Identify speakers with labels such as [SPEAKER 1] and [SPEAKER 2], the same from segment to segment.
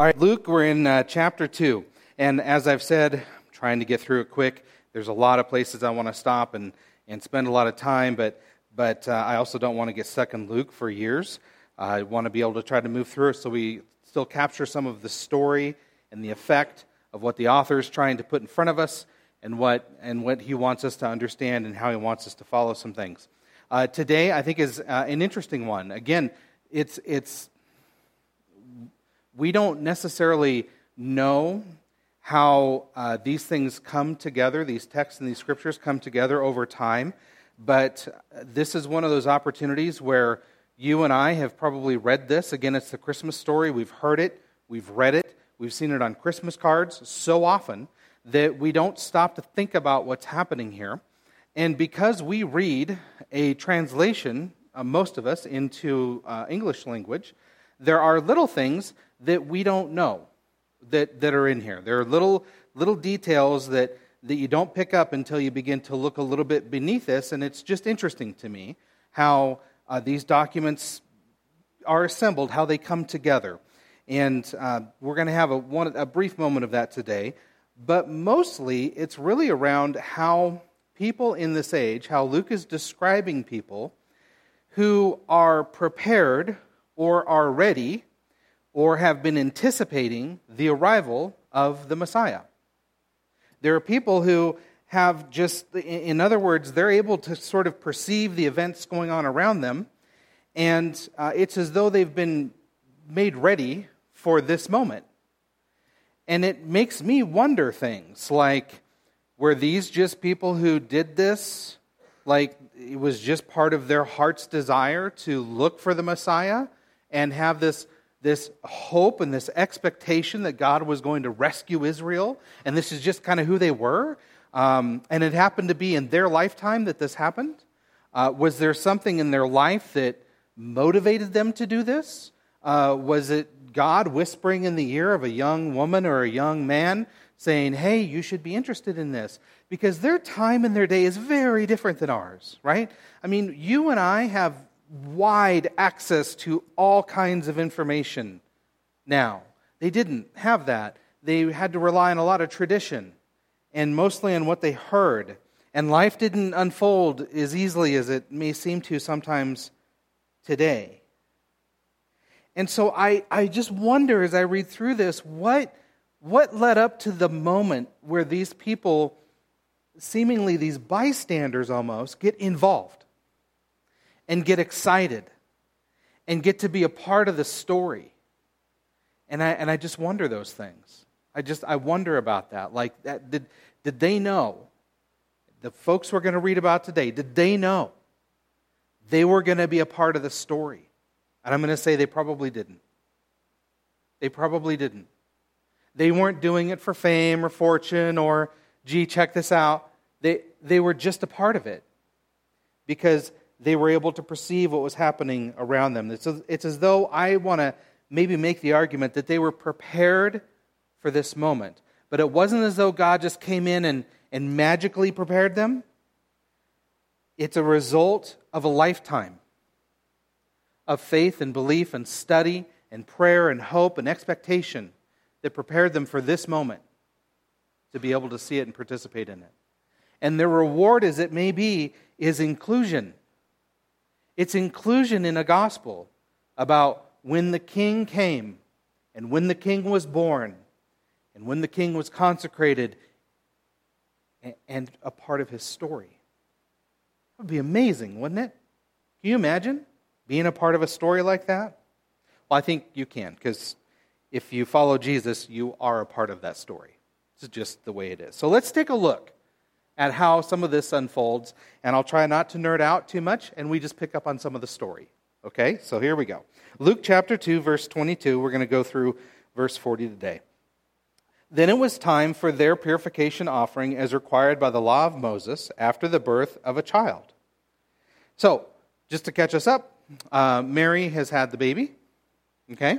[SPEAKER 1] All right, Luke, we're in chapter 2. And as I've said, I'm trying to get through it quick. There's a lot of places I want to stop and spend a lot of time, but I also don't want to get stuck in Luke for years. I want to be able to try to move through it so we still capture some of the story and the effect of what the author is trying to put in front of us and what he wants us to understand and how he wants us to follow some things. Today, I think, is an interesting one. Again, it's we don't necessarily know how these things come together, these texts and these scriptures come together over time, but this is one of those opportunities where you and I have probably read this. Again, it's the Christmas story. We've heard it, we've read it, we've seen it on Christmas cards so often that we don't stop to think about what's happening here. And because we read a translation, most of us, into English language, there are little things that we don't know that are in here. There are little details that you don't pick up until you begin to look a little bit beneath this, and it's just interesting to me how these documents are assembled, how they come together. And we're going to have a brief moment of that today, but mostly it's really around how people in this age, how Luke is describing people who are prepared or are ready or have been anticipating the arrival of the Messiah. There are people who have just, in other words, they're able to sort of perceive the events going on around them, and it's as though they've been made ready for this moment. And it makes me wonder things like, were these just people who did this, like it was just part of their heart's desire to look for the Messiah and have this hope and this expectation that God was going to rescue Israel, and this is just kind of who they were, and it happened to be in their lifetime that this happened? Was there something in their life that motivated them to do this? Was it God whispering in the ear of a young woman or a young man saying, hey, you should be interested in this? Because their time and their day is very different than ours, right? I mean, you and I have wide access to all kinds of information now. They didn't have that. They had to rely on a lot of tradition and mostly on what they heard. And life didn't unfold as easily as it may seem to sometimes today. And so I just wonder as I read through this, what led up to the moment where these people, seemingly these bystanders almost, get involved and get excited and get to be a part of the story. And I just wonder those things. I wonder about that. Like, did they know? The folks we're going to read about today, did they know they were going to be a part of the story? And I'm going to say they probably didn't. They probably didn't. They weren't doing it for fame or fortune or, gee, check this out. They were just a part of it because they were able to perceive what was happening around them. It's as though I want to maybe make the argument that they were prepared for this moment. But it wasn't as though God just came in and magically prepared them. It's a result of a lifetime of faith and belief and study and prayer and hope and expectation that prepared them for this moment to be able to see it and participate in it. And the reward, as it may be, is inclusion. It's inclusion in a gospel about when the king came and when the king was born and when the king was consecrated and a part of his story. That would be amazing, wouldn't it? Can you imagine being a part of a story like that? Well, I think you can, because if you follow Jesus, you are a part of that story. This is just the way it is. So let's take a look at how some of this unfolds, and I'll try not to nerd out too much, and we just pick up on some of the story. Okay, so here we go. Luke chapter 2, verse 22, we're going to go through verse 40 today. Then it was time for their purification offering as required by the law of Moses after the birth of a child. So, just to catch us up, Mary has had the baby, okay?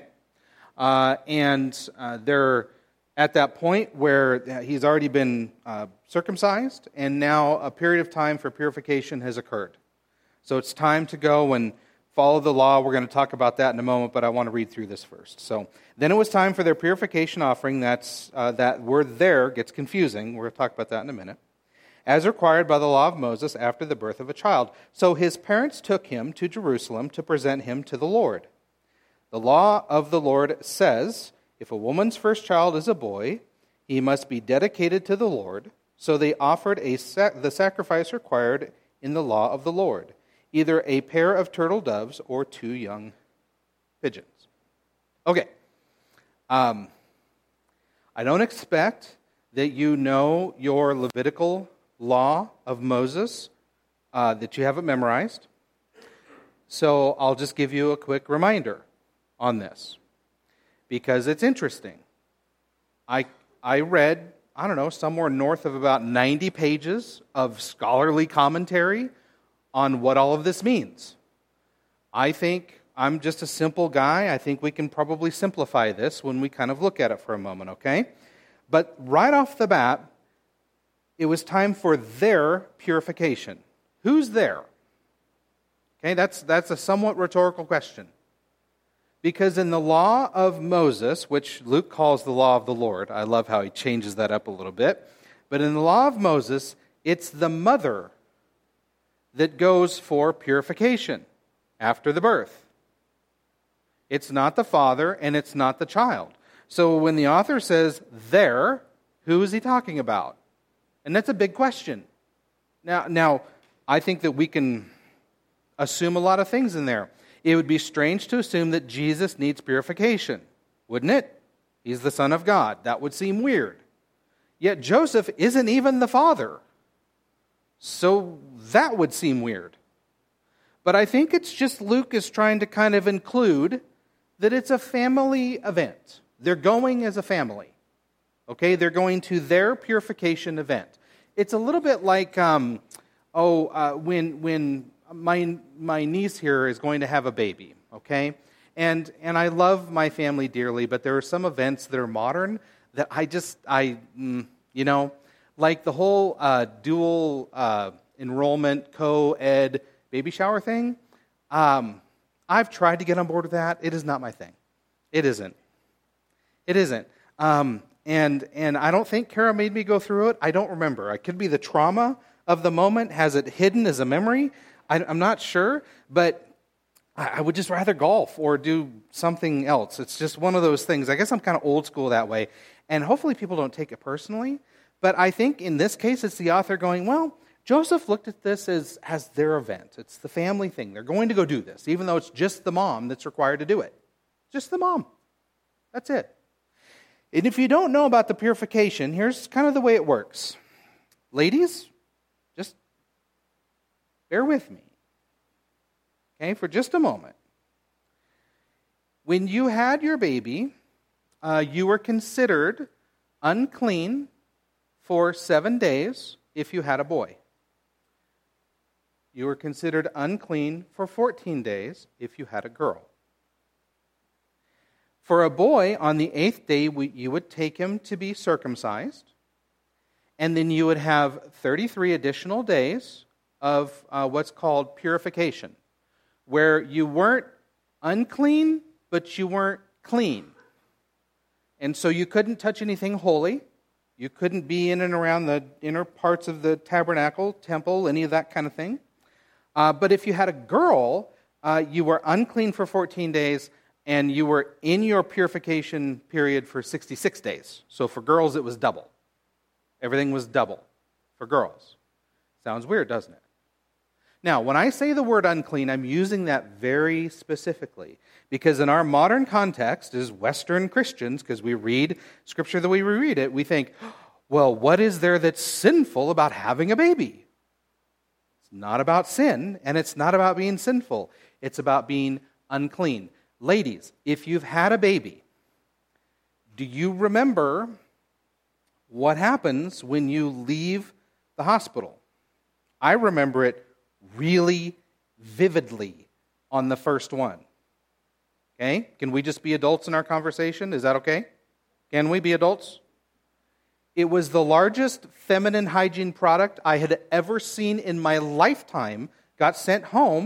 [SPEAKER 1] And they're at that point where he's already been circumcised, and now a period of time for purification has occurred. So it's time to go and follow the law. We're going to talk about that in a moment, but I want to read through this first. So, then it was time for their purification offering. That word there gets confusing. We're going to talk about that in a minute. As required by the law of Moses after the birth of a child. So his parents took him to Jerusalem to present him to the Lord. The law of the Lord says, if a woman's first child is a boy, he must be dedicated to the Lord. So they offered the sacrifice required in the law of the Lord, either a pair of turtle doves or 2 young pigeons. Okay. I don't expect that you know your Levitical law of Moses, that you have it memorized. So I'll just give you a quick reminder on this, because it's interesting. I read, somewhere north of about 90 pages of scholarly commentary on what all of this means. I think I'm just a simple guy. I think we can probably simplify this when we kind of look at it for a moment, okay? But right off the bat, it was time for their purification. Who's there? Okay, that's a somewhat rhetorical question. Because in the law of Moses, which Luke calls the law of the Lord, I love how he changes that up a little bit, but in the law of Moses, it's the mother that goes for purification after the birth. It's not the father, and it's not the child. So when the author says there, who is he talking about? And that's a big question. Now, I think that we can assume a lot of things in there. It would be strange to assume that Jesus needs purification, wouldn't it? He's the Son of God. That would seem weird. Yet Joseph isn't even the father. So that would seem weird. But I think it's just Luke is trying to kind of include that it's a family event. They're going as a family. Okay, they're going to their purification event. It's a little bit like, when my niece here is going to have a baby, okay? And I love my family dearly, but there are some events that are modern that like the whole dual enrollment, co-ed baby shower thing. I've tried to get on board with that. It is not my thing. It isn't. And I don't think Kara made me go through it. I don't remember. It could be the trauma of the moment. Has it hidden as a memory? I'm not sure, but I would just rather golf or do something else. It's just one of those things. I guess I'm kind of old school that way, and hopefully people don't take it personally. But I think in this case, it's the author going, well, Joseph looked at this as their event. It's the family thing. They're going to go do this, even though it's just the mom that's required to do it. Just the mom. That's it. And if you don't know about the purification, here's kind of the way it works. Ladies, just bear with me, okay, for just a moment. When you had your baby, you were considered unclean for 7 days if you had a boy. You were considered unclean for 14 days if you had a girl. For a boy, on the 8th day, you would take him to be circumcised, and then you would have 33 additional days of what's called purification, where you weren't unclean, but you weren't clean. And so you couldn't touch anything holy. You couldn't be in and around the inner parts of the tabernacle, temple, any of that kind of thing. But if you had a girl, you were unclean for 14 days, and you were in your purification period for 66 days. So for girls, it was double. Everything was double for girls. Sounds weird, doesn't it? Now, when I say the word unclean, I'm using that very specifically, because in our modern context, as Western Christians, because we read Scripture the way we read it, we think, well, what is there that's sinful about having a baby? It's not about sin, and it's not about being sinful. It's about being unclean. Ladies, if you've had a baby, do you remember what happens when you leave the hospital? I remember it really vividly on the first one. Okay? Can we just be adults in our conversation? Is that okay? Can we be adults? It was the largest feminine hygiene product I had ever seen in my lifetime, got sent home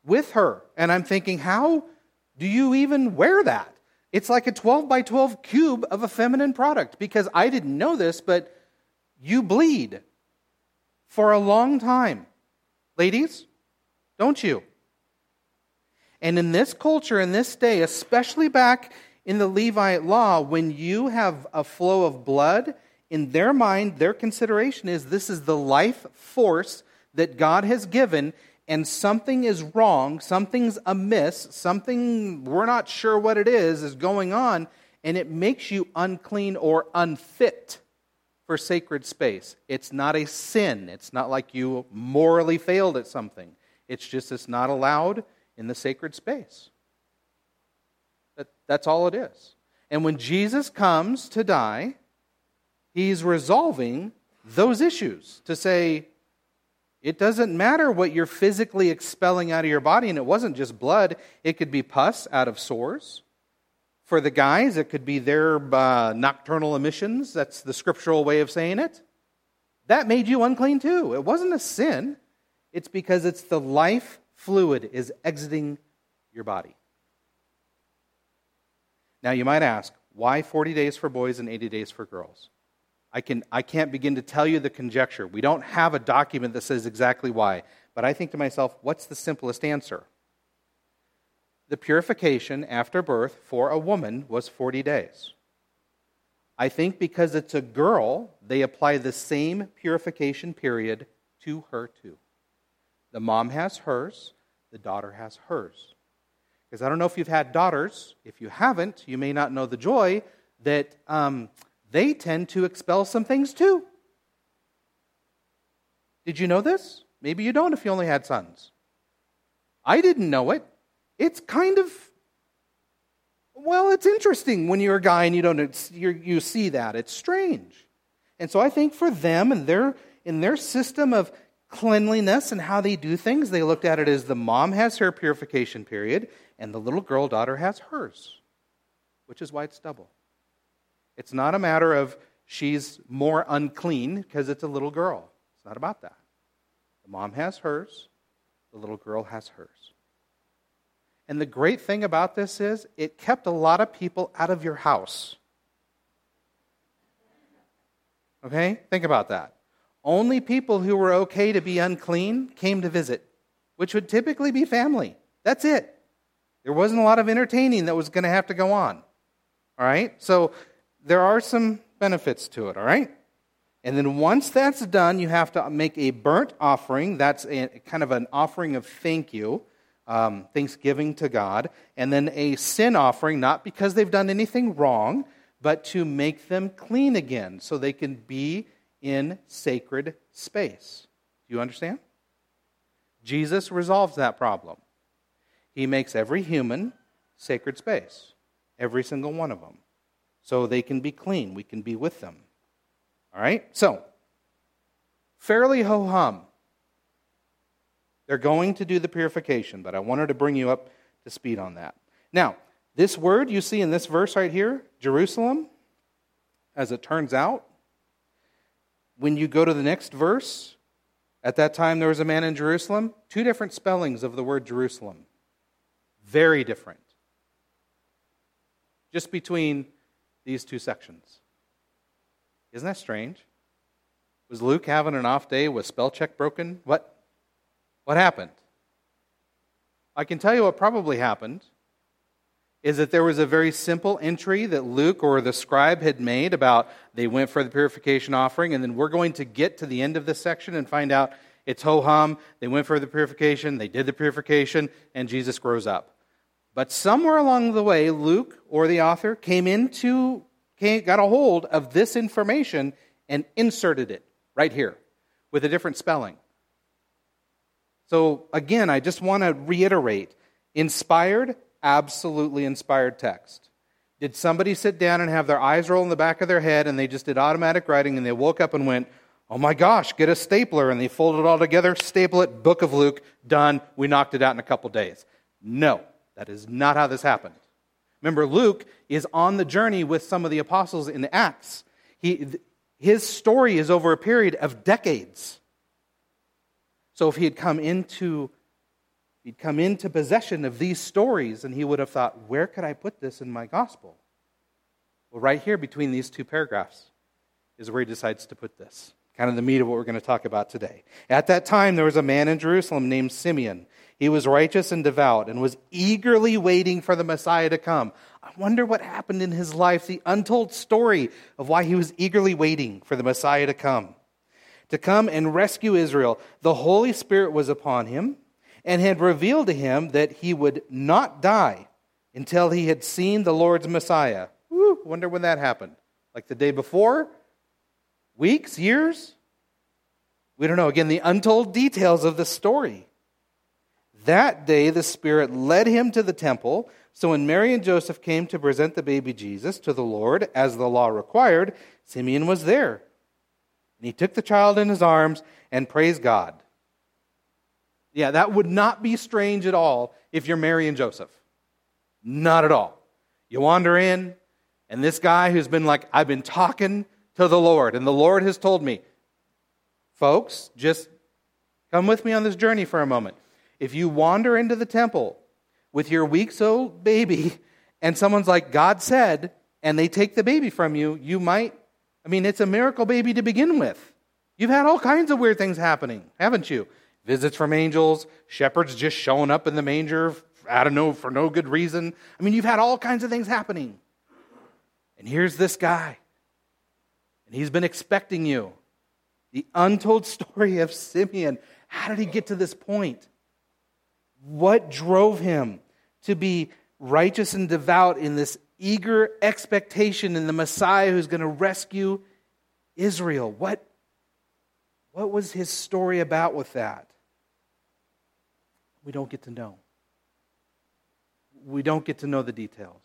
[SPEAKER 1] with her. And I'm thinking, how do you even wear that? It's like a 12 by 12 cube of a feminine product, because I didn't know this, but you bleed for a long time. Ladies, don't you? And in this culture, in this day, especially back in the Levite law, when you have a flow of blood, in their mind, their consideration is this is the life force that God has given, and something is wrong, something's amiss, something we're not sure what it is going on, and it makes you unclean or unfit for sacred space. It's not a sin. It's not like you morally failed at something. It's just it's not allowed in the sacred space. That's all it is. And when Jesus comes to die, he's resolving those issues to say, it doesn't matter what you're physically expelling out of your body, and it wasn't just blood. It could be pus out of sores. For the guys, it could be their nocturnal emissions. That's the scriptural way of saying it. That made you unclean too. It wasn't a sin. It's because it's the life fluid is exiting your body. Now you might ask, why 40 days for boys and 80 days for girls? I can't begin to tell you the conjecture. We don't have a document that says exactly why. But I think to myself, what's the simplest answer? The purification after birth for a woman was 40 days. I think because it's a girl, they apply the same purification period to her too. The mom has hers, the daughter has hers. Because I don't know if you've had daughters. If you haven't, you may not know the joy that they tend to expel some things too. Did you know this? Maybe you don't if you only had sons. I didn't know it. It's kind of, well, it's interesting when you're a guy and you see that. It's strange. And so I think for them and in their system of cleanliness and how they do things, they looked at it as the mom has her purification period and the little girl daughter has hers, which is why it's double. It's not a matter of she's more unclean because it's a little girl. It's not about that. The mom has hers, the little girl has hers. And the great thing about this is it kept a lot of people out of your house. Okay? Think about that. Only people who were okay to be unclean came to visit, which would typically be family. That's it. There wasn't a lot of entertaining that was going to have to go on. All right? So there are some benefits to it, all right? And then once that's done, you have to make a burnt offering. That's kind of an offering of thank you, thanksgiving to God. And then a sin offering, not because they've done anything wrong, but to make them clean again so they can be in sacred space. Do you understand? Jesus resolves that problem. He makes every human sacred space, every single one of them. So they can be clean. We can be with them. All right? So, fairly ho-hum. They're going to do the purification, but I wanted to bring you up to speed on that. Now, this word you see in this verse right here, Jerusalem, as it turns out, when you go to the next verse, at that time there was a man in Jerusalem, 2 different spellings of the word Jerusalem. Very different. Just between these 2 sections. Isn't that strange? Was Luke having an off day? Was spell check broken? What happened? I can tell you what probably happened is that there was a very simple entry that Luke or the scribe had made about they went for the purification offering, and then we're going to get to the end of this section and find out it's ho-hum, they went for the purification, they did the purification, and Jesus grows up. But somewhere along the way, Luke, or the author, got a hold of this information and inserted it right here with a different spelling. So again, I just want to reiterate, inspired, absolutely inspired text. Did somebody sit down and have their eyes roll in the back of their head and they just did automatic writing and they woke up and went, oh my gosh, get a stapler, and they folded it all together, staple it, Book of Luke, done, we knocked it out in a couple days? No. That is not how this happened. Remember, Luke is on the journey with some of the apostles in Acts. His story is over a period of decades. So if he had come into, he'd come into possession of these stories, and he would have thought, where could I put this in my gospel? Well, right here between these two paragraphs is where he decides to put this. Kind of the meat of what we're going to talk about today. At that time, there was a man in Jerusalem named Simeon. He was righteous and devout and was eagerly waiting for the Messiah to come. I wonder what happened in his life, the untold story of why he was eagerly waiting for the Messiah to come and rescue Israel. The Holy Spirit was upon him and had revealed to him that he would not die until he had seen the Lord's Messiah. Wonder when that happened. Like the day before? Weeks? Years? We don't know. Again, the untold details of the story. That day, the Spirit led him to the temple. So when Mary and Joseph came to present the baby Jesus to the Lord, as the law required, Simeon was there. And he took the child in his arms and praised God. Yeah, that would not be strange at all if you're Mary and Joseph. Not at all. You wander in, and this guy who's been like, I've been talking to the Lord, and the Lord has told me, folks, just come with me on this journey for a moment. If you wander into the temple with your weeks-old baby, and someone's like, God said, and they take the baby from you, you might, it's a miracle baby to begin with. You've had all kinds of weird things happening, haven't you? Visits from angels, shepherds just showing up in the manger, I don't know, for no good reason. You've had all kinds of things happening. And here's this guy. And he's been expecting you. The untold story of Simeon. How did he get to this point? What drove him to be righteous and devout in this eager expectation in the Messiah who's going to rescue Israel? What was his story about with that? We don't get to know. We don't get to know the details.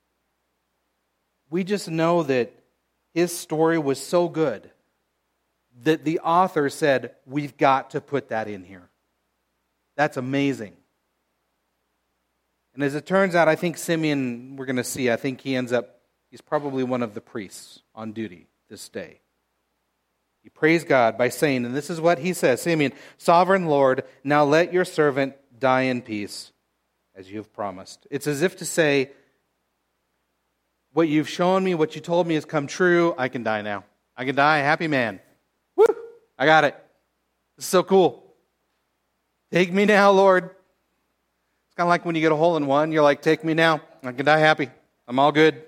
[SPEAKER 1] We just know that his story was so good that the author said, we've got to put that in here. That's amazing. And as it turns out, I think Simeon, we're going to see, I think he's probably one of the priests on duty this day. He praised God by saying, and this is what he says, Simeon, Sovereign Lord, now let your servant die in peace, as you have promised. It's as if to say, what you've shown me, what you told me has come true. I can die now. I can die a happy man. Woo! I got it. This is so cool. Take me now, Lord. It's kind of like when you get a hole in one. You're like, take me now. I can die happy. I'm all good.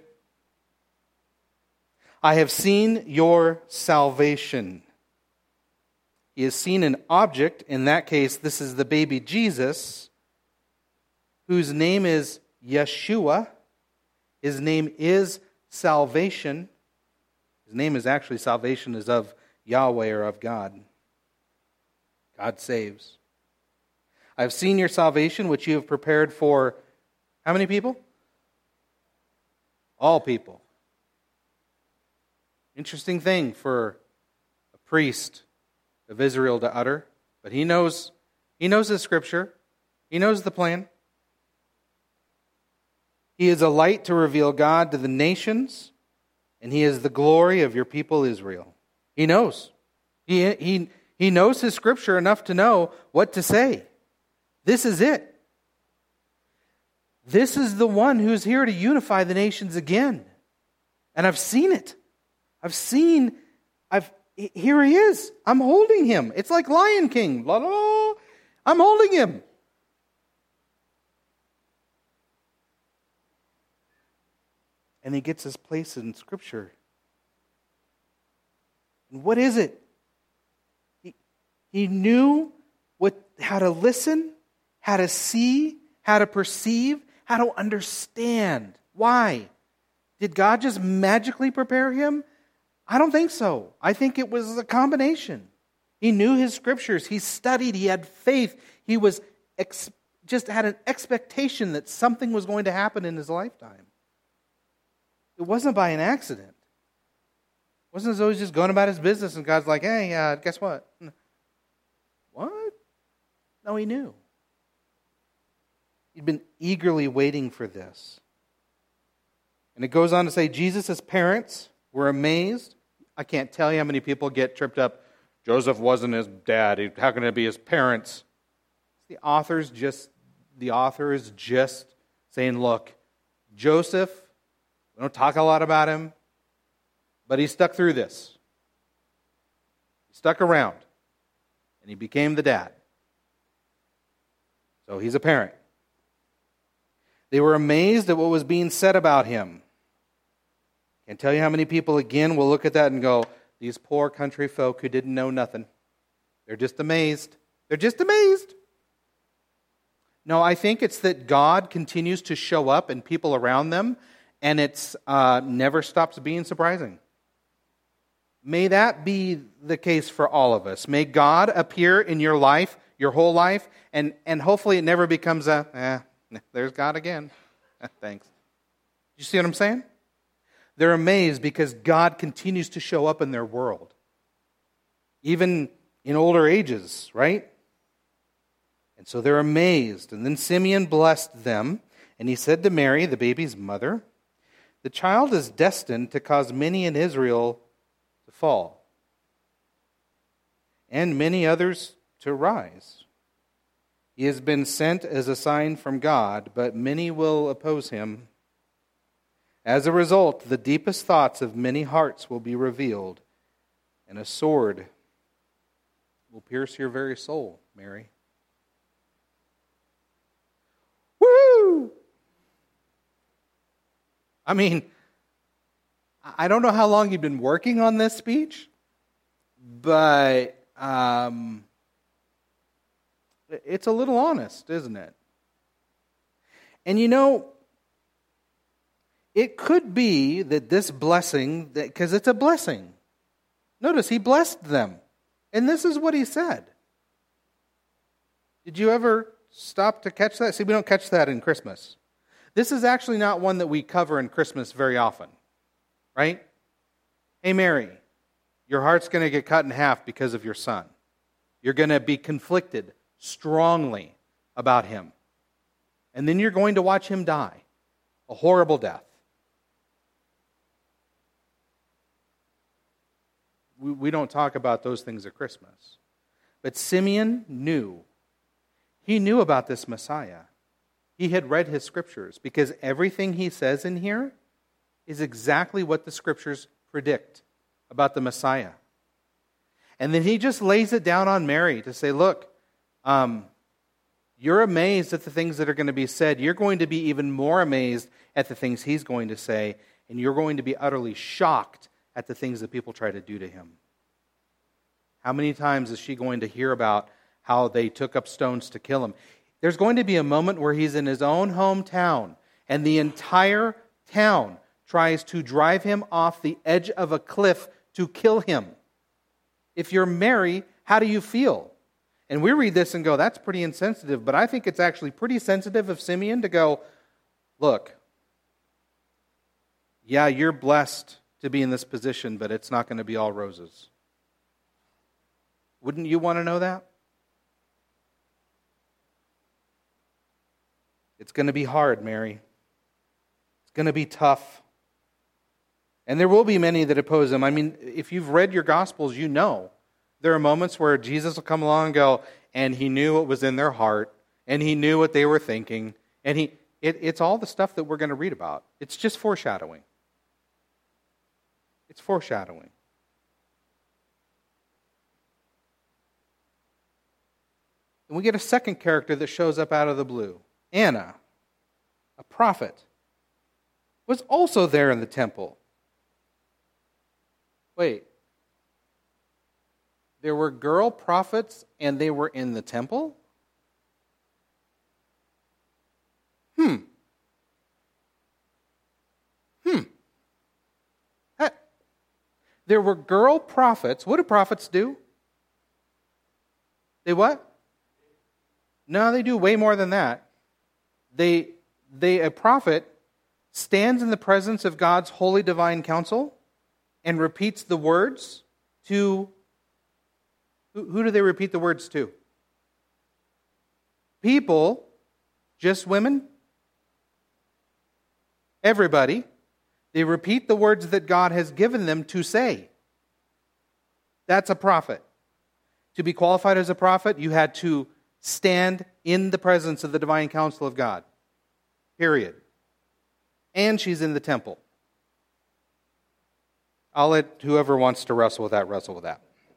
[SPEAKER 1] I have seen your salvation. He has seen an object. In that case, this is the baby Jesus, whose name is Yeshua. His name is salvation. His name is actually salvation is of Yahweh or of God. God saves. I have seen your salvation, which you have prepared for how many people? All people. Interesting thing for a priest of Israel to utter, but he knows the scripture. He knows the plan. He is a light to reveal God to the nations, and he is the glory of your people Israel. He knows. He knows his scripture enough to know what to say. This is it. This is the one who's here to unify the nations again. And I've seen it. Here he is. I'm holding him. It's like Lion King. Blah, blah. I'm holding him. And he gets his place in Scripture. And what is it? He knew how to listen, how to see, how to perceive, how to understand. Why? Did God just magically prepare him? I don't think so. I think it was a combination. He knew his Scriptures. He studied. He had faith. He was just had an expectation that something was going to happen in his lifetime. It wasn't by an accident. It wasn't as though he was just going about his business and God's like, hey, guess what? What? No, he knew. He'd been eagerly waiting for this. And it goes on to say, Jesus' parents were amazed. I can't tell you how many people get tripped up. Joseph wasn't his dad. How can it be his parents? The author's just the author is just saying, look, Joseph, we don't talk a lot about him, but he stuck through this. He stuck around, and he became the dad. So he's a parent. They were amazed at what was being said about him. Can't tell you how many people, again, will look at that and go, these poor country folk who didn't know nothing. They're just amazed. They're just amazed. No, I think it's that God continues to show up in people around them, and it's never stops being surprising. May that be the case for all of us. May God appear in your life, your whole life, and hopefully it never becomes there's God again. Thanks. You see what I'm saying? They're amazed because God continues to show up in their world. Even in older ages, right? And so they're amazed. And then Simeon blessed them, and he said to Mary, the baby's mother, the child is destined to cause many in Israel to fall, and many others to rise. He has been sent as a sign from God, but many will oppose him. As a result, the deepest thoughts of many hearts will be revealed, and a sword will pierce your very soul, Mary. Woo! I mean, I don't know how long you've been working on this speech, but it's a little honest, isn't it? And you know, it could be that this blessing, because it's a blessing. Notice, he blessed them. And this is what he said. Did you ever stop to catch that? See, we don't catch that in Christmas. This is actually not one that we cover in Christmas very often. Right? Hey, Mary, your heart's going to get cut in half because of your son. You're going to be conflicted strongly about him. And then you're going to watch him die. A horrible death. We don't talk about those things at Christmas. But Simeon knew. He knew about this Messiah. He had read his scriptures because everything he says in here is exactly what the scriptures predict about the Messiah. And then he just lays it down on Mary to say, look, you're amazed at the things that are going to be said. You're going to be even more amazed at the things he's going to say. And you're going to be utterly shocked at the things that people try to do to him. How many times is she going to hear about how they took up stones to kill him? There's going to be a moment where he's in his own hometown, and the entire town tries to drive him off the edge of a cliff to kill him. If you're Mary, how do you feel? And we read this and go, that's pretty insensitive, but I think it's actually pretty sensitive of Simeon to go, look, yeah, you're blessed to be in this position, but it's not going to be all roses. Wouldn't you want to know that? It's going to be hard, Mary. It's going to be tough. And there will be many that oppose him. I mean, if you've read your Gospels, you know there are moments where Jesus will come along and go, and he knew what was in their heart, and he knew what they were thinking, and it's all the stuff that we're going to read about. It's just foreshadowing. It's foreshadowing. And we get a second character that shows up out of the blue. Anna, a prophet, was also there in the temple. Wait. There were girl prophets and they were in the temple? There were girl prophets. What do prophets do? They what? No, they do way more than that. A prophet stands in the presence of God's holy divine counsel and repeats the words to... Who do they repeat the words to? People, just women, everybody. They repeat the words that God has given them to say. That's a prophet. To be qualified as a prophet, you had to stand in the presence of the divine counsel of God. Period. And she's in the temple. I'll let whoever wants to wrestle with that, wrestle with that.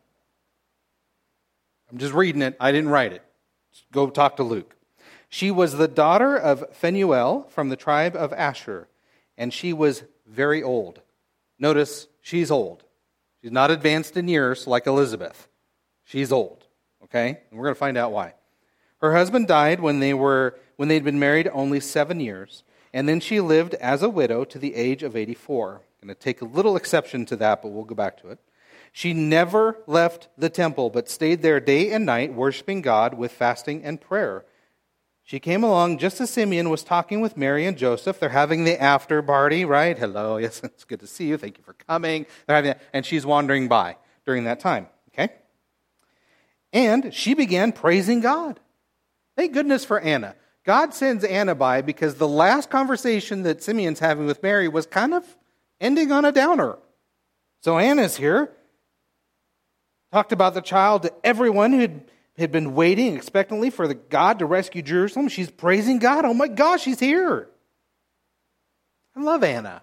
[SPEAKER 1] I'm just reading it. I didn't write it. Go talk to Luke. She was the daughter of Phanuel from the tribe of Asher, and she was very old. Notice, she's old. She's not advanced in years like Elizabeth. She's old, okay? And we're going to find out why. Her husband died when they'd been married only 7 years, and then she lived as a widow to the age of 84. I'm going to take a little exception to that, but we'll go back to it. She never left the temple, but stayed there day and night, worshiping God with fasting and prayer. She came along just as Simeon was talking with Mary and Joseph. They're having the after party, right? Hello, yes, it's good to see you. Thank you for coming. They're having that, and she's wandering by during that time, okay? And she began praising God. Thank goodness for Anna. God sends Anna by because the last conversation that Simeon's having with Mary was kind of ending on a downer. So Anna's here, talked about the child to everyone who had been waiting expectantly for the God to rescue Jerusalem. She's praising God. Oh my gosh, she's here. I love Anna.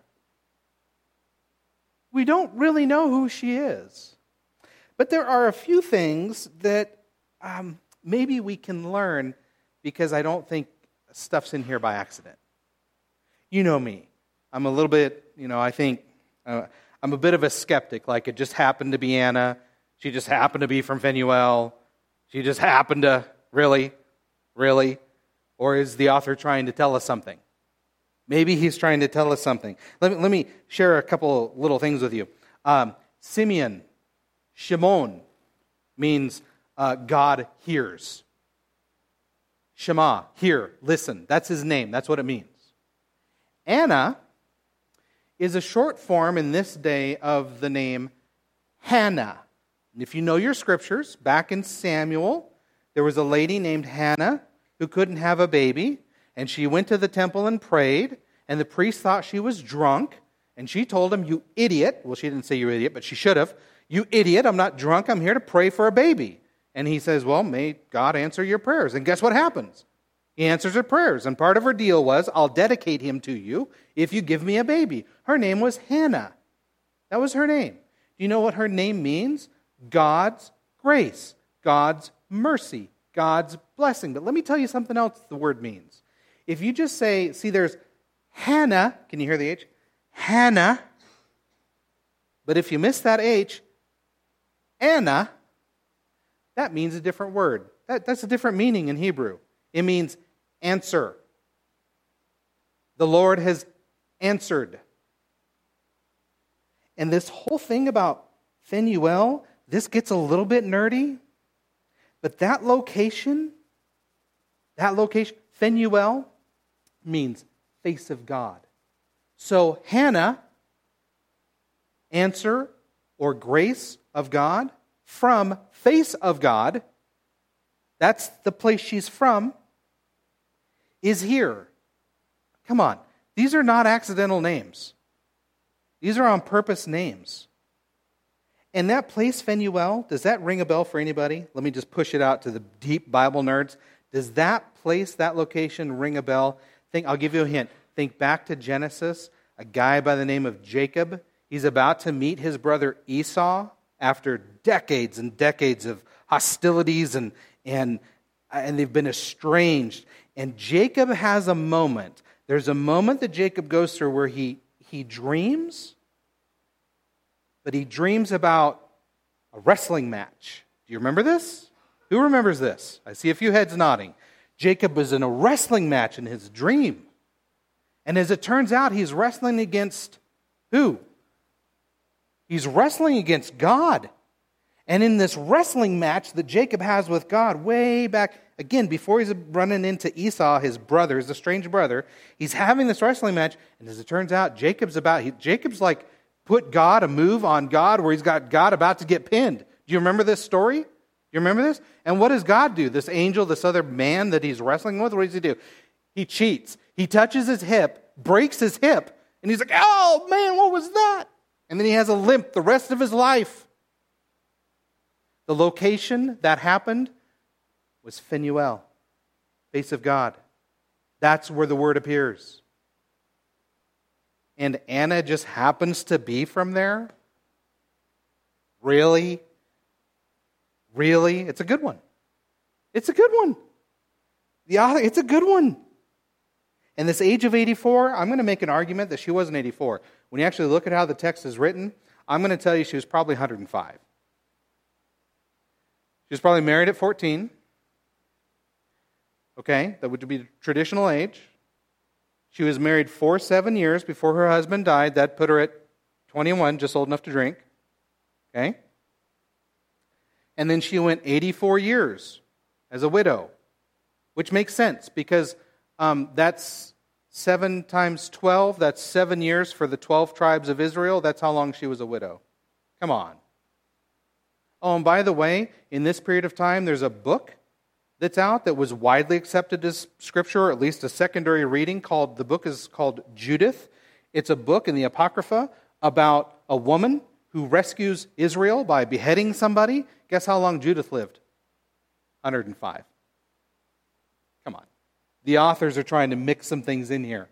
[SPEAKER 1] We don't really know who she is. But there are a few things that maybe we can learn because I don't think stuff's in here by accident. You know me. I'm a little bit, I think, I'm a bit of a skeptic. Like it just happened to be Anna. She just happened to be from Phanuel. She just happened to, really? Or is the author trying to tell us something? Maybe he's trying to tell us something. Let me share a couple little things with you. Simeon, Shimon, means God hears. Shema, hear, listen. That's his name. That's what it means. Anna is a short form in this day of the name Hannah. And if you know your scriptures, back in Samuel, there was a lady named Hannah who couldn't have a baby, and she went to the temple and prayed, and the priest thought she was drunk, and she told him, "You idiot." Well, she didn't say you idiot, but she should have. "You idiot, I'm not drunk, I'm here to pray for a baby." And he says, "Well, may God answer your prayers." And guess what happens? He answers her prayers, and part of her deal was, "I'll dedicate him to you if you give me a baby." Her name was Hannah. That was her name. Do you know what her name means? God's grace, God's mercy, God's blessing. But let me tell you something else the word means. If you just say, see, there's Hannah, can you hear the H? Hannah. But if you miss that H, Anna, that means a different word. That's a different meaning in Hebrew. It means answer. The Lord has answered. And this whole thing about Phanuel, this gets a little bit nerdy, but that location, Phanuel, means face of God. So Hannah, answer or grace of God, from face of God, that's the place she's from, is here. Come on, these are not accidental names. These are on purpose names. And that place, Phanuel, does that ring a bell for anybody? Let me just push it out to the deep Bible nerds. Does that place, that location, ring a bell? I'll give you a hint. Think back to Genesis, a guy by the name of Jacob. He's about to meet his brother Esau after decades and decades of hostilities and they've been estranged. And Jacob has a moment. There's a moment that Jacob goes through where he dreams, but he dreams about a wrestling match. Do you remember this? Who remembers this? I see a few heads nodding. Jacob was in a wrestling match in his dream. And as it turns out, he's wrestling against who? He's wrestling against God. And in this wrestling match that Jacob has with God way back, again, before he's running into Esau, his brother, his estranged brother, he's having this wrestling match. And as it turns out, Jacob's like put God, a move on God where he's got God about to get pinned. Do you remember this story? You remember this? And what does God do? This angel, this other man that he's wrestling with, what does he do? He cheats. He touches his hip, breaks his hip, and he's like, "Oh man, what was that?" And then he has a limp the rest of his life. The location that happened, was Phanuel, face of God. That's where the word appears. And Anna just happens to be from there? Really? Really? It's a good one. It's a good one. It's a good one. And this age of 84, I'm going to make an argument that she wasn't 84. When you actually look at how the text is written, I'm going to tell you she was probably 105. She was probably married at 14. Okay, that would be the traditional age. She was married 7 years before her husband died. That put her at 21, just old enough to drink. Okay? And then she went 84 years as a widow, which makes sense because that's 7 times 12. That's 7 years for the 12 tribes of Israel. That's how long she was a widow. Come on. Oh, and by the way, in this period of time, there's a book that's out that was widely accepted as Scripture, or at least a secondary reading. The book is called Judith. It's a book in the Apocrypha about a woman who rescues Israel by beheading somebody. Guess how long Judith lived? 105. Come on. The authors are trying to mix some things in here.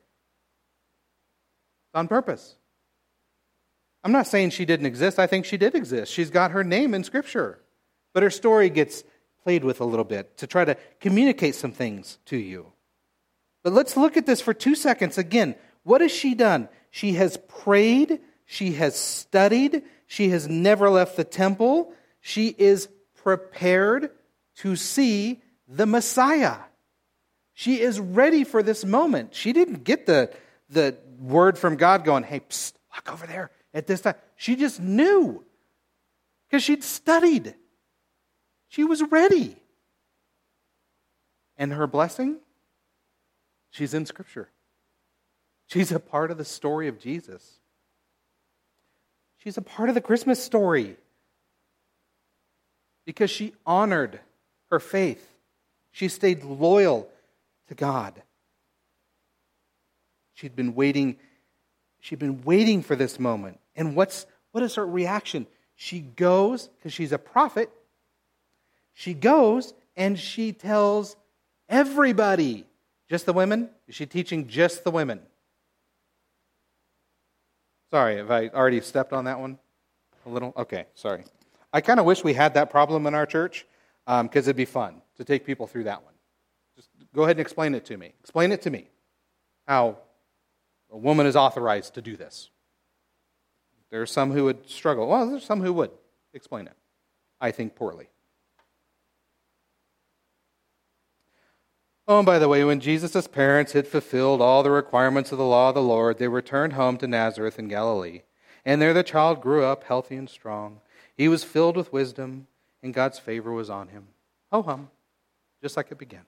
[SPEAKER 1] On purpose. I'm not saying she didn't exist. I think she did exist. She's got her name in Scripture. But her story gets played with a little bit to try to communicate some things to you. But let's look at this for 2 seconds. Again, what has she done? She has prayed. She has studied. She has never left the temple. She is prepared to see the Messiah. She is ready for this moment. She didn't get the word from God going, hey, psst, walk over there at this time. She just knew because she'd studied. She was ready. And her blessing, she's in Scripture. She's a part of the story of Jesus. She's a part of the Christmas story because she honored her faith. She stayed loyal to God. She'd been waiting for this moment. And what is her reaction? She goes, because she's a prophet, she goes and she tells everybody. Just the women? Is she teaching just the women? Sorry, have I already stepped on that one a little? Okay, sorry. I kind of wish we had that problem in our church because it'd be fun to take people through that one. Just go ahead and explain it to me. Explain it to me how a woman is authorized to do this. There are some who would struggle. Well, there's some who would explain it. I think poorly. Oh, and by the way, when Jesus' parents had fulfilled all the requirements of the law of the Lord, they returned home to Nazareth in Galilee. And there the child grew up healthy and strong. He was filled with wisdom, and God's favor was on him. Ho-hum, just like it began.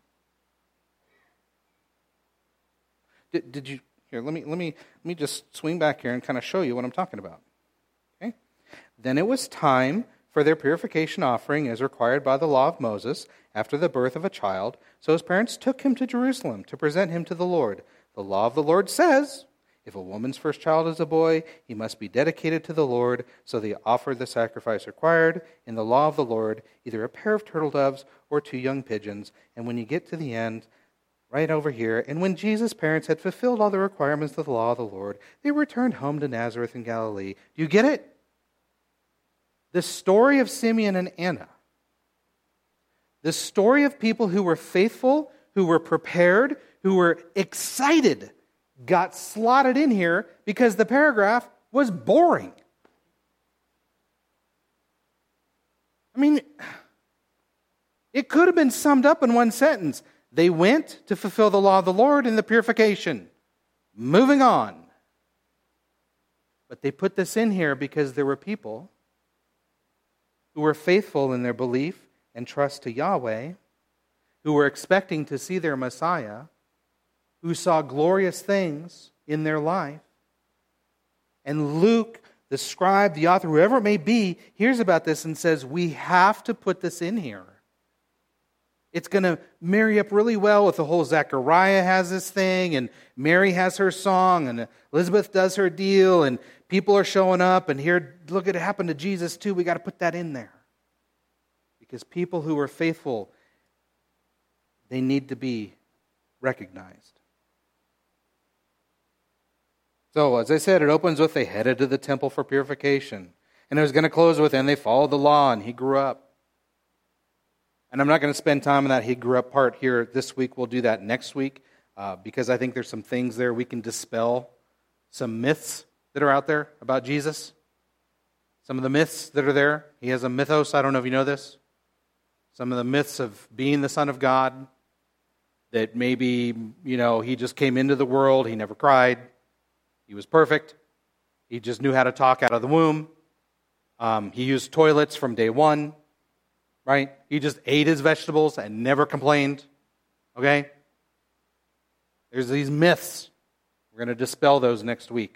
[SPEAKER 1] Did you... Here, let me just swing back here and kind of show you what I'm talking about. Okay? Then it was time for their purification offering as required by the law of Moses after the birth of a child. So his parents took him to Jerusalem to present him to the Lord. The law of the Lord says, if a woman's first child is a boy, he must be dedicated to the Lord. So they offered the sacrifice required in the law of the Lord, either a pair of turtle doves or 2 young pigeons. And when you get to the end, right over here, and when Jesus' parents had fulfilled all the requirements of the law of the Lord, they returned home to Nazareth in Galilee. Do you get it? The story of Simeon and Anna. The story of people who were faithful, who were prepared, who were excited, got slotted in here because the paragraph was boring. I mean, it could have been summed up in one sentence. They went to fulfill the law of the Lord in the purification. Moving on. But they put this in here because there were people who were faithful in their belief and trust to Yahweh, who were expecting to see their Messiah, who saw glorious things in their life. And Luke, the scribe, the author, whoever it may be, hears about this and says, we have to put this in here. It's going to marry up really well with the whole Zechariah has this thing, and Mary has her song, and Elizabeth does her deal, and people are showing up, and here, look at it happen to Jesus too. We got to put that in there. Because people who were faithful They need to be recognized. So, as I said, it opens with they headed to the temple for purification. And it was going to close with, and they followed the law, and he grew up. And I'm not going to spend time on that he grew up part here this week. We'll do that next week because I think there's some things there we can dispel, some myths that are out there about Jesus. Some of the myths that are there. He has a mythos. I don't know if you know this. Some of the myths of being the Son of God, that maybe, he just came into the world, he never cried, he was perfect, he just knew how to talk out of the womb, he used toilets from day one, right? He just ate his vegetables and never complained, okay? There's these myths. We're going to dispel those next week.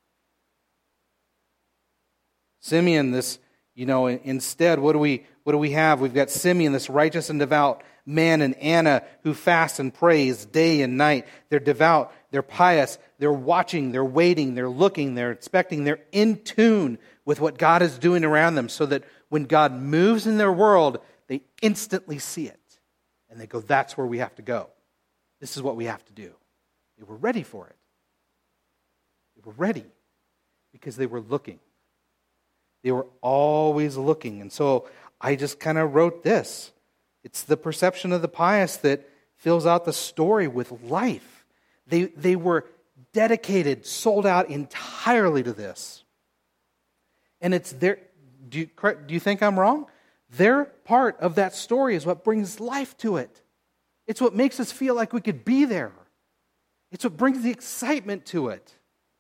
[SPEAKER 1] Simeon, instead, what do we have? We've got Simeon, this righteous and devout man, and Anna, who fasts and prays day and night. They're devout, they're pious, they're watching, they're waiting, they're looking, they're expecting, they're in tune with what God is doing around them, so that when God moves in their world, they instantly see it. And they go, that's where we have to go. This is what we have to do. They were ready for it. They were ready because they were looking. They were always looking. And so I just kind of wrote this. It's the perception of the pious that fills out the story with life. They were dedicated, sold out entirely to this. And it's their, do you think I'm wrong? Their part of that story is what brings life to it. It's what makes us feel like we could be there. It's what brings the excitement to it.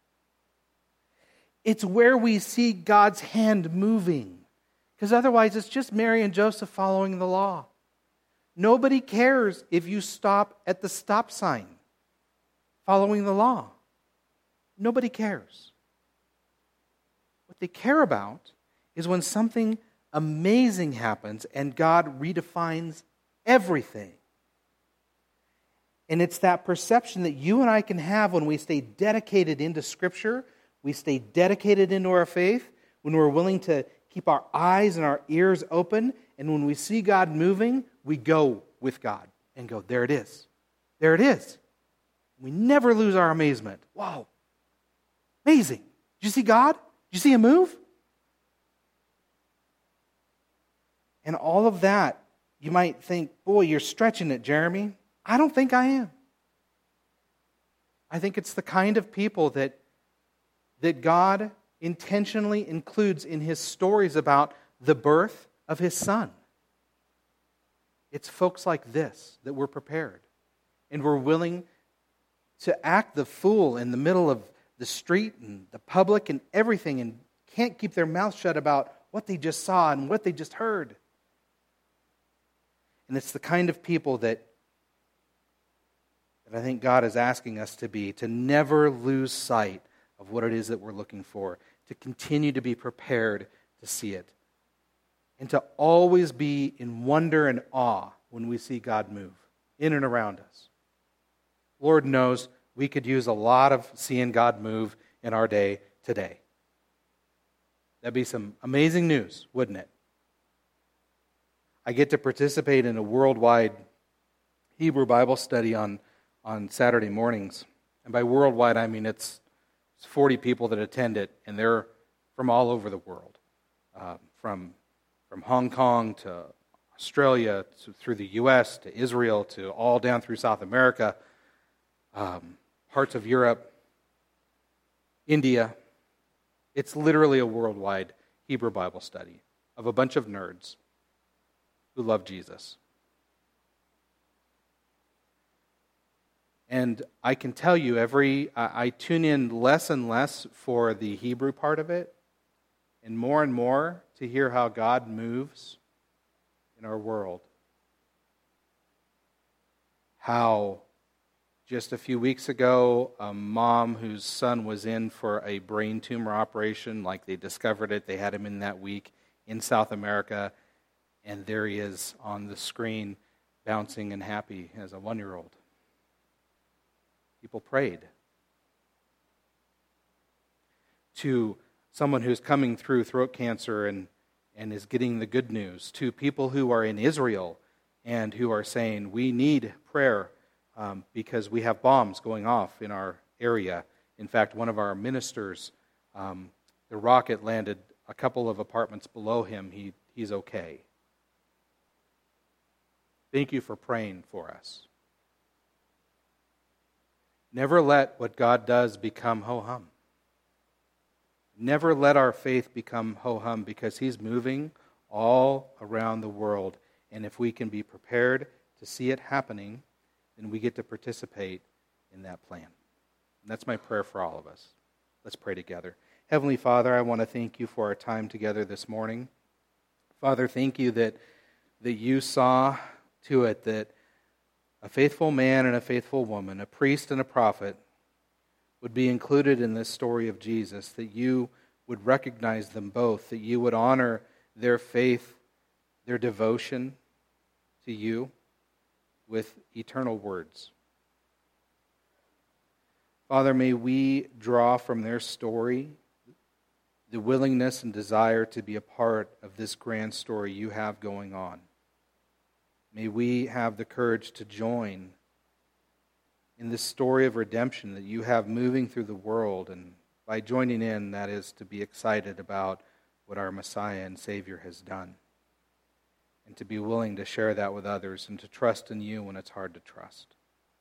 [SPEAKER 1] It's where we see God's hand moving. Because otherwise it's just Mary and Joseph following the law. Nobody cares if you stop at the stop sign following the law. Nobody cares. What they care about is when something amazing happens and God redefines everything. And it's that perception that you and I can have when we stay dedicated into Scripture, we stay dedicated into our faith, when we're willing to keep our eyes and our ears open, and when we see God moving, we go with God and go, there it is. There it is. We never lose our amazement. Wow. Amazing. Did you see God? Did you see Him move? And all of that, you might think, boy, you're stretching it, Jeremy. I don't think I am. I think it's the kind of people that God intentionally includes in His stories about the birth of His Son. It's folks like this that we're prepared. And we're willing to act the fool in the middle of the street and the public and everything, and can't keep their mouth shut about what they just saw and what they just heard. And it's the kind of people that I think God is asking us to be, to never lose sight of what it is that we're looking for, to continue to be prepared to see it, and to always be in wonder and awe when we see God move in and around us. Lord knows we could use a lot of seeing God move in our day today. That'd be some amazing news, wouldn't it? I get to participate in a worldwide Hebrew Bible study on Saturday mornings. And by worldwide, I mean it's 40 people that attend it, and they're from all over the world. From Hong Kong to Australia, through the U.S., to Israel, to all down through South America, parts of Europe, India. It's literally a worldwide Hebrew Bible study of a bunch of nerds who love Jesus. And I can tell you, I tune in less and less for the Hebrew part of it, and more to hear how God moves in our world. How just a few weeks ago, a mom whose son was in for a brain tumor operation, like they discovered it, they had him in that week in South America, and there he is on the screen, bouncing and happy as a 1-year-old. People prayed. To someone who's coming through throat cancer and is getting the good news. To people who are in Israel and who are saying, we need prayer because we have bombs going off in our area. In fact, one of our ministers, the rocket landed a couple of apartments below him. He's okay. Thank you for praying for us. Never let what God does become ho-hum. Never let our faith become ho-hum, because He's moving all around the world. And if we can be prepared to see it happening, then we get to participate in that plan. And that's my prayer for all of us. Let's pray together. Heavenly Father, I want to thank you for our time together this morning. Father, thank you that you saw to it that a faithful man and a faithful woman, a priest and a prophet, would be included in this story of Jesus, that you would recognize them both, that you would honor their faith, their devotion to you with eternal words. Father, may we draw from their story the willingness and desire to be a part of this grand story you have going on. May we have the courage to join in this story of redemption that you have moving through the world. And by joining in, that is to be excited about what our Messiah and Savior has done. And to be willing to share that with others and to trust in you when it's hard to trust.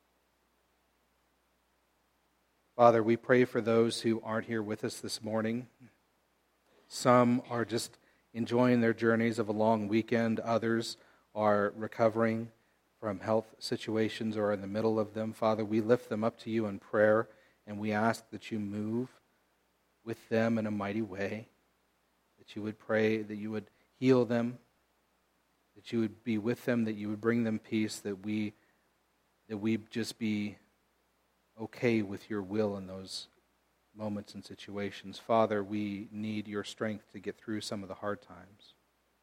[SPEAKER 1] Father, we pray for those who aren't here with us this morning. Some are just enjoying their journeys of a long weekend. Others are recovering from health situations or in the middle of them. Father, we lift them up to you in prayer, and we ask that you move with them in a mighty way, that you would pray, that you would heal them, that you would be with them, that you would bring them peace, that we just be okay with your will in those moments and situations. Father, we need your strength to get through some of the hard times.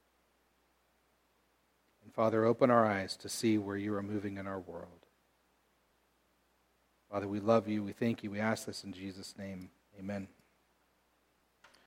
[SPEAKER 1] And Father, open our eyes to see where you are moving in our world. Father, we love you. We thank you. We ask this in Jesus' name. Amen.